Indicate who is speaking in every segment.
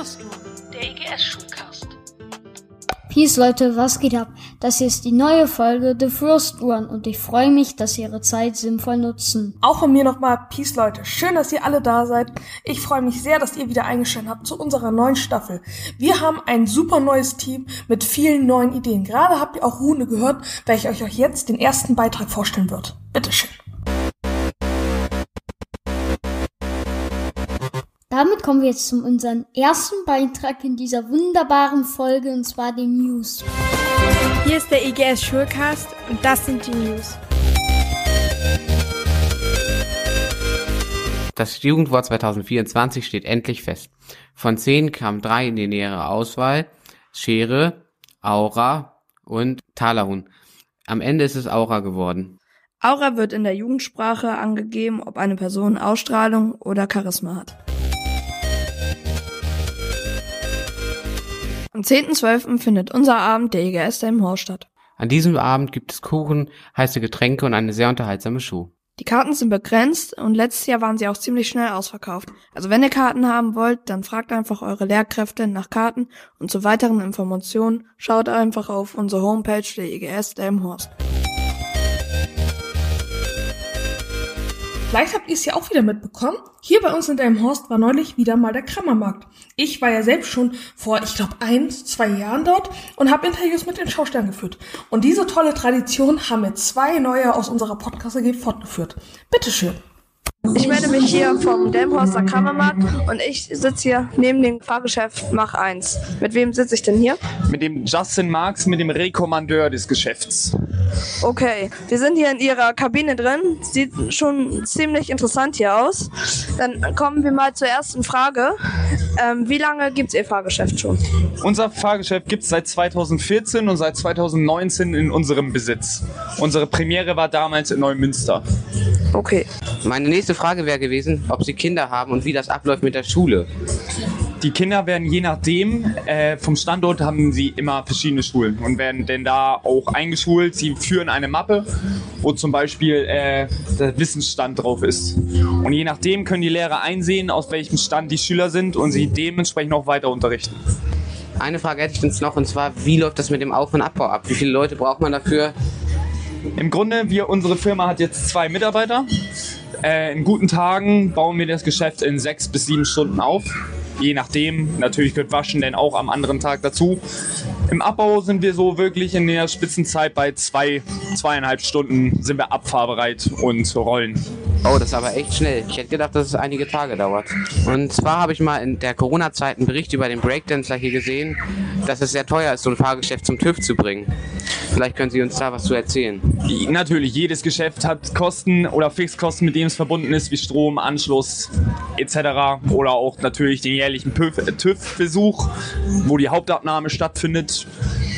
Speaker 1: First One, der EGS-Schulcast.
Speaker 2: Peace Leute, was geht ab? Das hier ist die neue Folge The First One und ich freue mich, dass ihr ihre Zeit sinnvoll nutzen.
Speaker 3: Auch von mir nochmal Peace Leute, schön, dass ihr alle da seid. Ich freue mich sehr, dass ihr wieder eingeschaltet habt zu unserer neuen Staffel. Wir haben ein super neues Team mit vielen neuen Ideen. Gerade habt ihr auch Rune gehört, welcher euch jetzt den ersten Beitrag vorstellen wird. Bitteschön.
Speaker 2: Damit kommen wir jetzt zu unserem ersten Beitrag in dieser wunderbaren Folge, und zwar den News.
Speaker 4: Hier ist der EGS-Schulcast und das sind die News.
Speaker 5: Das Jugendwort 2024 steht endlich fest. Von 10 kamen 3 in die nähere Auswahl: Schere, Aura und Talahun. Am Ende ist es Aura geworden.
Speaker 4: Aura wird in der Jugendsprache angegeben, ob eine Person Ausstrahlung oder Charisma hat. Am 10.12. findet unser Abend der EGS im Horst statt.
Speaker 5: An diesem Abend gibt es Kuchen, heiße Getränke und eine sehr unterhaltsame Show.
Speaker 4: Die Karten sind begrenzt und letztes Jahr waren sie auch ziemlich schnell ausverkauft. Also wenn ihr Karten haben wollt, dann fragt einfach eure Lehrkräfte nach Karten und zu weiteren Informationen schaut einfach auf unsere Homepage der EGS im Horst.
Speaker 3: Vielleicht habt ihr es ja auch wieder mitbekommen. Hier bei uns in Delmenhorst war neulich wieder mal der Kramermarkt. Ich war ja selbst schon vor, 1-2 Jahren dort und habe Interviews mit den Schaustellern geführt. Und diese tolle Tradition haben mir 2 neue aus unserer Podcast-AG fortgeführt. Bitteschön.
Speaker 4: Ich melde mich hier vom Delmenhorster Kramermarkt und ich sitze hier neben dem Fahrgeschäft Mach 1. Mit wem sitze ich denn hier?
Speaker 6: Mit dem Justin Marx, mit dem Rekommandeur des Geschäfts.
Speaker 4: Okay, wir sind hier in Ihrer Kabine drin. Sieht schon ziemlich interessant hier aus. Dann kommen wir mal zur ersten Frage. Wie lange gibt's Ihr Fahrgeschäft schon?
Speaker 6: Unser Fahrgeschäft gibt es seit 2014 und seit 2019 in unserem Besitz. Unsere Premiere war damals in Neumünster.
Speaker 4: Okay.
Speaker 5: Meine nächste Frage wäre gewesen, ob Sie Kinder haben und wie das abläuft mit der Schule.
Speaker 6: Die Kinder werden je nachdem, vom Standort haben sie immer verschiedene Schulen und werden denn da auch eingeschult. Sie führen eine Mappe, wo zum Beispiel der Wissensstand drauf ist. Und je nachdem können die Lehrer einsehen, aus welchem Stand die Schüler sind und sie dementsprechend auch weiter unterrichten.
Speaker 5: Eine Frage hätte ich jetzt noch, und zwar, wie läuft das mit dem Auf- und Abbau ab? Wie viele Leute braucht man dafür?
Speaker 6: Im Grunde, unsere Firma hat jetzt 2 Mitarbeiter. In guten Tagen bauen wir das Geschäft in 6 bis 7 Stunden auf. Je nachdem, natürlich gehört Waschen denn auch am anderen Tag dazu. Im Abbau sind wir so wirklich in der Spitzenzeit bei 2,5 Stunden sind wir abfahrbereit und rollen.
Speaker 5: Oh, das ist aber echt schnell. Ich hätte gedacht, dass es einige Tage dauert. Und zwar habe ich mal in der Corona-Zeit einen Bericht über den Breakdancer hier gesehen, dass es sehr teuer ist, so ein Fahrgeschäft zum TÜV zu bringen. Vielleicht können Sie uns da was zu erzählen.
Speaker 6: Natürlich, jedes Geschäft hat Kosten oder Fixkosten, mit denen es verbunden ist, wie Strom, Anschluss etc. Oder auch natürlich den jährlichen TÜV-Besuch, wo die Hauptabnahme stattfindet.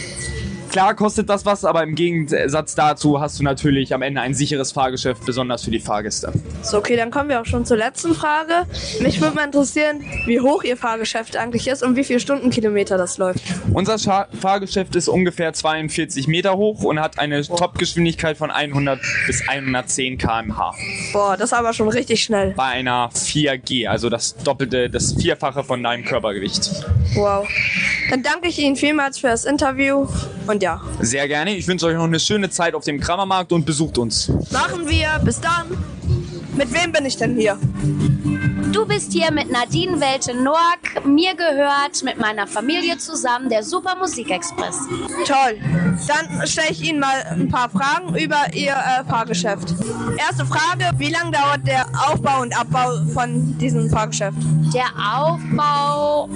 Speaker 6: Klar kostet das was, aber im Gegensatz dazu hast du natürlich am Ende ein sicheres Fahrgeschäft, besonders für die Fahrgäste.
Speaker 4: So, okay, dann kommen wir auch schon zur letzten Frage. Mich würde mal interessieren, wie hoch Ihr Fahrgeschäft eigentlich ist und wie viele Stundenkilometer das läuft.
Speaker 6: Unser Fahrgeschäft ist ungefähr 42 Meter hoch und hat eine Topgeschwindigkeit von 100 bis 110 km/h.
Speaker 4: Boah, das ist aber schon richtig schnell.
Speaker 6: Bei einer 4G, also das Vierfache von deinem Körpergewicht.
Speaker 4: Wow. Dann danke ich Ihnen vielmals für das Interview und ja.
Speaker 6: Sehr gerne. Ich wünsche euch noch eine schöne Zeit auf dem Kramermarkt und besucht uns.
Speaker 4: Machen wir. Bis dann. Mit wem bin ich denn hier?
Speaker 7: Du bist hier mit Nadine Welte-Noack. Mir gehört mit meiner Familie zusammen der Super Musikexpress.
Speaker 4: Toll. Dann stelle ich Ihnen mal ein paar Fragen über Ihr Fahrgeschäft. Erste Frage, wie lange dauert der Aufbau und Abbau von diesem Fahrgeschäft?
Speaker 7: Der Aufbau,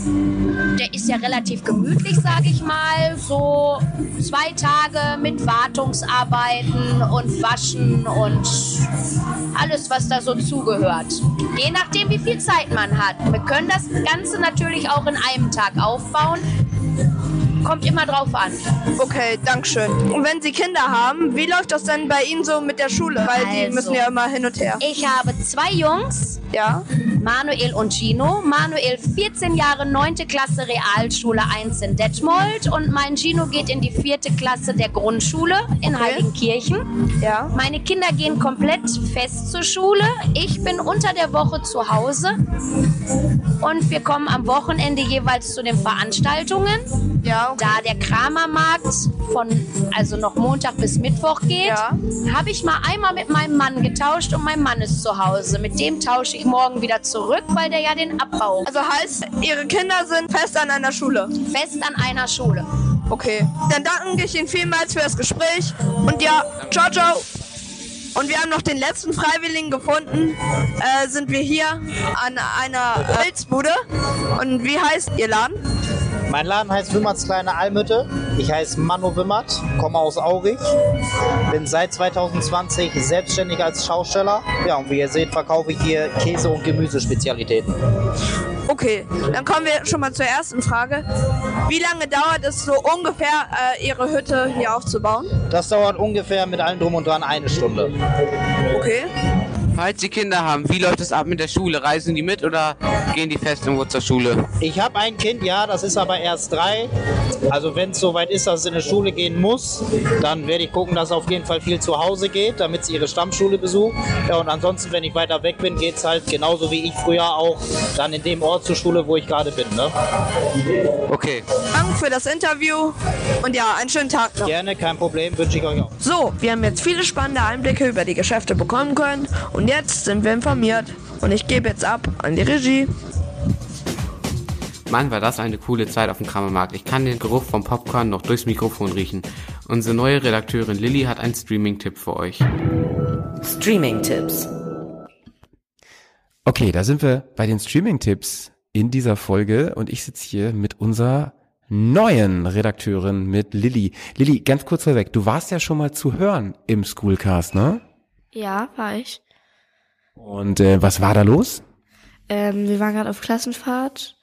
Speaker 7: der ist ja relativ gemütlich, sage ich mal. So 2 Tage mit Wartungsarbeiten und Waschen und alles, was da so zugehört. Je nachdem, wie viel Zeit man hat. Wir können das Ganze natürlich auch in einem Tag aufbauen. Kommt immer drauf an.
Speaker 4: Okay, dankeschön. Und wenn Sie Kinder haben, wie läuft das denn bei Ihnen so mit der Schule? Weil die müssen ja immer hin und her.
Speaker 7: Ich habe 2 Jungs
Speaker 4: Ja.
Speaker 7: Manuel und Gino. Manuel 14 Jahre, 9. Klasse Realschule 1 in Detmold und mein Gino geht in die 4. Klasse der Grundschule in Heiligenkirchen.
Speaker 4: Ja.
Speaker 7: Meine Kinder gehen komplett fest zur Schule. Ich bin unter der Woche zu Hause und wir kommen am Wochenende jeweils zu den Veranstaltungen.
Speaker 4: Ja, okay.
Speaker 7: Da der Kramermarkt also noch Montag bis Mittwoch geht, habe ich mal einmal mit meinem Mann getauscht und mein Mann ist zu Hause. Mit dem tausche ich morgen wieder zurück, weil der ja den Abbau.
Speaker 4: Also heißt, Ihre Kinder sind fest an einer Schule?
Speaker 7: Fest an einer Schule.
Speaker 4: Okay. Dann danke ich Ihnen vielmals für das Gespräch und ja, ciao, ciao. Und wir haben noch den letzten Freiwilligen gefunden. Sind wir hier an einer Pilzbude. Und wie heißt Ihr Laden?
Speaker 8: Mein Laden heißt Wimmerts kleine Almhütte. Ich heiße Manno Wimmert, komme aus Aurich. Bin seit 2020 selbstständig als Schausteller. Ja, und wie ihr seht, verkaufe ich hier Käse- und Gemüsespezialitäten.
Speaker 4: Okay, dann kommen wir schon mal zur ersten Frage. Wie lange dauert es so ungefähr, Ihre Hütte hier aufzubauen?
Speaker 8: Das dauert ungefähr mit allem drum und dran 1 Stunde.
Speaker 4: Okay.
Speaker 5: Falls Sie Kinder haben, wie läuft es ab mit der Schule? Reisen die mit oder gehen die fest irgendwo zur Schule?
Speaker 8: Ich habe ein Kind, ja, das ist aber erst 3. Also wenn es soweit ist, dass es in die Schule gehen muss, dann werde ich gucken, dass es auf jeden Fall viel zu Hause geht, damit sie ihre Stammschule besucht. Ja, und ansonsten, wenn ich weiter weg bin, geht es halt genauso wie ich früher auch dann in dem Ort zur Schule, wo ich gerade bin. Ne?
Speaker 5: Okay.
Speaker 4: Danke für das Interview und ja, einen schönen Tag noch.
Speaker 8: Gerne, kein Problem, wünsche ich euch auch.
Speaker 4: So, wir haben jetzt viele spannende Einblicke über die Geschäfte bekommen können und jetzt sind wir informiert. Und ich gebe jetzt ab an die Regie.
Speaker 5: Mann, war das eine coole Zeit auf dem Kramermarkt. Ich kann den Geruch vom Popcorn noch durchs Mikrofon riechen. Unsere neue Redakteurin Lilly hat einen Streaming-Tipp für euch.
Speaker 9: Streaming-Tipps.
Speaker 10: Okay, da sind wir bei den Streaming-Tipps in dieser Folge und ich sitze hier mit unserer neuen Redakteurin, mit Lilly. Lilly, ganz kurz vorweg, du warst ja schon mal zu hören im Schoolcast, ne?
Speaker 11: Ja, war ich.
Speaker 10: Und was war da los?
Speaker 11: Wir waren gerade auf Klassenfahrt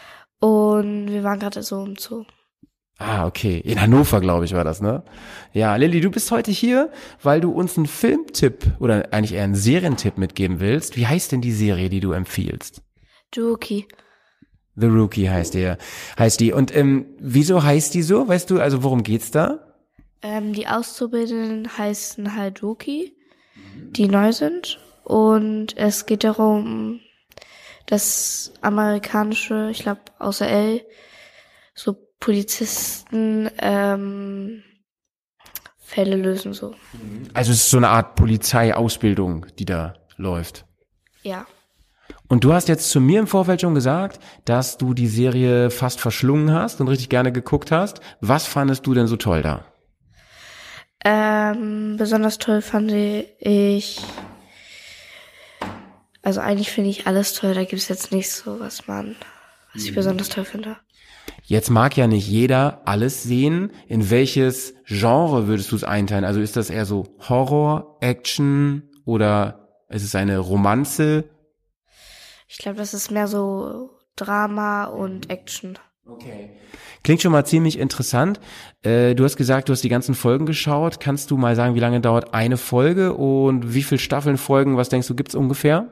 Speaker 11: und wir waren gerade so im Zoo.
Speaker 10: Ah, okay. In Hannover, glaube ich, war das, ne? Ja, Lilly, du bist heute hier, weil du uns einen Filmtipp oder eigentlich eher einen Serientipp mitgeben willst. Wie heißt denn die Serie, die du empfiehlst?
Speaker 11: The Rookie.
Speaker 10: The Rookie heißt die. Und wieso heißt die so? Weißt du, also worum geht's da?
Speaker 11: Die Auszubildenden heißen halt Rookie, die neu sind. Und es geht darum, dass amerikanische, ich glaube aus LA, so Polizisten Fälle lösen so.
Speaker 10: Also es ist so eine Art Polizeiausbildung, die da läuft.
Speaker 11: Ja.
Speaker 10: Und du hast jetzt zu mir im Vorfeld schon gesagt, dass du die Serie fast verschlungen hast und richtig gerne geguckt hast. Was fandest du denn so toll da?
Speaker 11: Besonders toll fand ich, also eigentlich finde ich alles toll, da gibt es jetzt nicht so, was ich besonders toll finde.
Speaker 10: Jetzt mag ja nicht jeder alles sehen. In welches Genre würdest du es einteilen? Also ist das eher so Horror, Action oder ist es eine Romanze?
Speaker 11: Ich glaube, das ist mehr so Drama und Action.
Speaker 10: Okay. Klingt schon mal ziemlich interessant. Du hast gesagt, du hast die ganzen Folgen geschaut. Kannst du mal sagen, wie lange dauert eine Folge und wie viele Staffeln Folgen, was denkst du, gibt's ungefähr?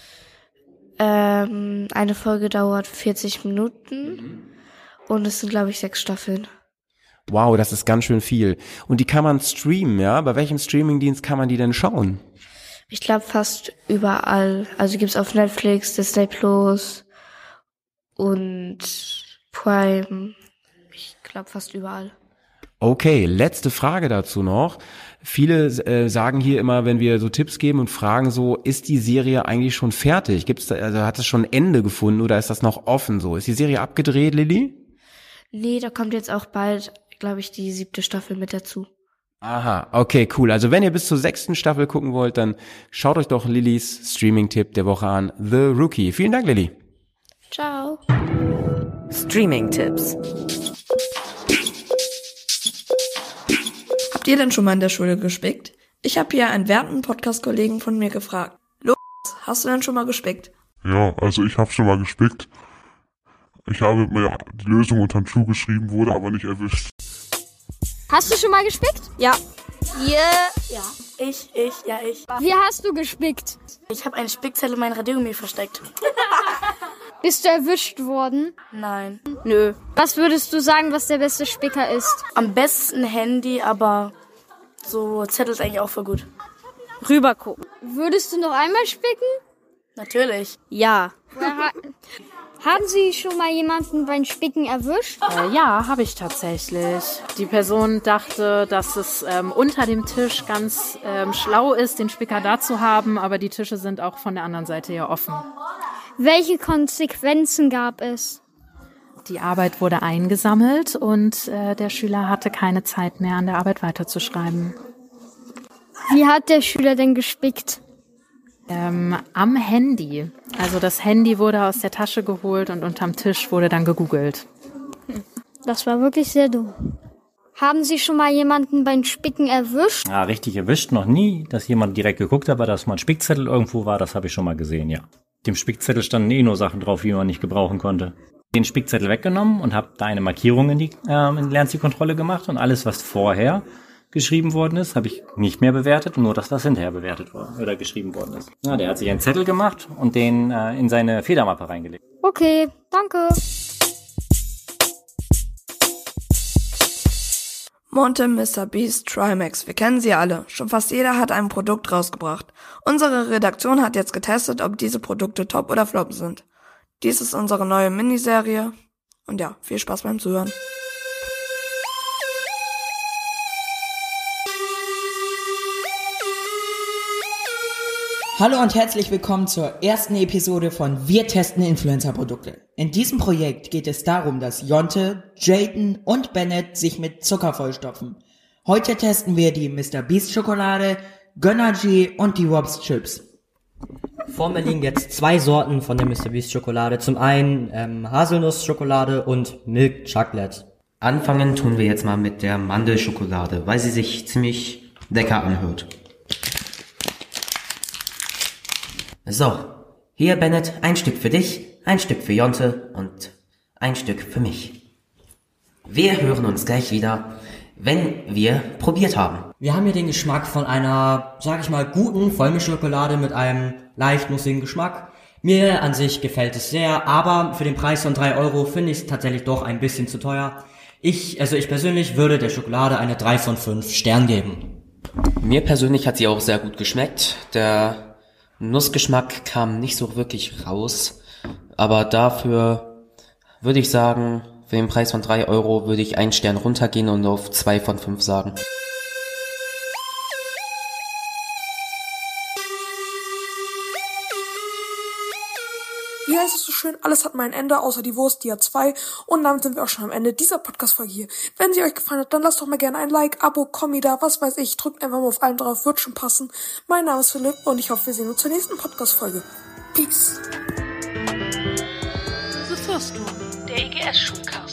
Speaker 11: Eine Folge dauert 40 Minuten und es sind, glaube ich, 6 Staffeln.
Speaker 10: Wow, das ist ganz schön viel. Und die kann man streamen, ja? Bei welchem Streamingdienst kann man die denn schauen?
Speaker 11: Ich glaube fast überall. Also gibt's auf Netflix, Disney Plus und Prime. Ich glaube fast überall.
Speaker 10: Okay, letzte Frage dazu noch. Viele sagen hier immer, wenn wir so Tipps geben und fragen so, ist die Serie eigentlich schon fertig? Hat es schon ein Ende gefunden oder ist das noch offen so? Ist die Serie abgedreht, Lilly?
Speaker 11: Nee, da kommt jetzt auch bald, glaube ich, die 7. Staffel mit dazu.
Speaker 10: Aha, okay, cool. Also wenn ihr bis zur 6. Staffel gucken wollt, dann schaut euch doch Lillys Streaming-Tipp der Woche an, The Rookie. Vielen Dank, Lilly.
Speaker 11: Ciao.
Speaker 9: Streaming-Tipps.
Speaker 4: Habt ihr denn schon mal in der Schule gespickt? Ich habe hier einen werten Podcast-Kollegen von mir gefragt. Los, hast du denn schon mal gespickt?
Speaker 12: Ja, also ich habe schon mal gespickt. Ich habe mir die Lösung unter den Schuh geschrieben, wurde aber nicht erwischt.
Speaker 2: Hast du schon mal gespickt?
Speaker 11: Ja.
Speaker 2: Ja.
Speaker 9: Ich.
Speaker 2: Wie hast du gespickt?
Speaker 9: Ich habe einen Spickzettel in meinem Radiergummi versteckt.
Speaker 2: Bist du erwischt worden?
Speaker 9: Nein.
Speaker 2: Nö. Was würdest du sagen, was der beste Spicker ist?
Speaker 9: Am besten Handy, aber so Zettel ist eigentlich auch voll gut.
Speaker 2: Rüber gucken. Würdest du noch einmal spicken?
Speaker 9: Natürlich.
Speaker 2: Ja. Haben Sie schon mal jemanden beim Spicken erwischt?
Speaker 13: Ja, habe ich tatsächlich. Die Person dachte, dass es unter dem Tisch ganz schlau ist, den Spicker da zu haben, aber die Tische sind auch von der anderen Seite ja offen.
Speaker 2: Welche Konsequenzen gab es?
Speaker 13: Die Arbeit wurde eingesammelt und der Schüler hatte keine Zeit mehr, an der Arbeit weiterzuschreiben.
Speaker 2: Wie hat der Schüler denn gespickt?
Speaker 13: Am Handy. Also das Handy wurde aus der Tasche geholt und unterm Tisch wurde dann gegoogelt.
Speaker 2: Das war wirklich sehr dumm. Haben Sie schon mal jemanden beim Spicken erwischt?
Speaker 14: Ja, richtig erwischt noch nie. Dass jemand direkt geguckt hat, aber dass mal ein Spickzettel irgendwo war, das habe ich schon mal gesehen, ja. Dem Spickzettel standen nur Sachen drauf, die man nicht gebrauchen konnte. Den Spickzettel weggenommen und habe da eine Markierung in die Lernzielkontrolle gemacht und alles, was vorher geschrieben worden ist, habe ich nicht mehr bewertet, nur das, was hinterher bewertet worden oder geschrieben worden ist. Ja, der hat sich einen Zettel gemacht und den in seine Federmappe reingelegt.
Speaker 2: Okay, danke.
Speaker 4: Monte, Mr. Beast, Trimax, wir kennen sie alle. Schon fast jeder hat ein Produkt rausgebracht. Unsere Redaktion hat jetzt getestet, ob diese Produkte top oder flop sind. Dies ist unsere neue Miniserie. Und ja, viel Spaß beim Zuhören.
Speaker 15: Hallo und herzlich willkommen zur ersten Episode von Wir testen Influencer-Produkte. In diesem Projekt geht es darum, dass Jonte, Jayden und Bennett sich mit Zucker vollstopfen. Heute testen wir die Mr. Beast Schokolade, Gönnergy und die Wops Chips.
Speaker 16: Vor mir liegen jetzt 2 Sorten von der Mr. Beast Schokolade. Zum einen Haselnuss-Schokolade und Milk Chocolate.
Speaker 17: Anfangen tun wir jetzt mal mit der Mandelschokolade, weil sie sich ziemlich lecker anhört. So, hier Bennett, ein Stück für dich, ein Stück für Jonte und ein Stück für mich. Wir hören uns gleich wieder, wenn wir probiert haben.
Speaker 16: Wir haben hier den Geschmack von einer, sag ich mal, guten Vollmilchschokolade mit einem leicht nussigen Geschmack. Mir an sich gefällt es sehr, aber für den Preis von 3 € finde ich es tatsächlich doch ein bisschen zu teuer. Ich persönlich würde der Schokolade eine 3 von 5 Sternen geben.
Speaker 17: Mir persönlich hat sie auch sehr gut geschmeckt. Der Nussgeschmack kam nicht so wirklich raus, aber dafür würde ich sagen, für den Preis von 3 € würde ich 1 Stern runtergehen und auf 2 von 5 sagen.
Speaker 3: Wie heißt es so schön, alles hat mal ein Ende, außer die Wurst, die hat 2. Und damit sind wir auch schon am Ende dieser Podcast-Folge hier. Wenn sie euch gefallen hat, dann lasst doch mal gerne ein Like, Abo, Kommi da, was weiß ich. Drückt einfach mal auf allem drauf, wird schon passen. Mein Name ist Philipp und ich hoffe, wir sehen uns zur nächsten Podcast-Folge. Peace.
Speaker 1: The First One, der EGS-Schulcast.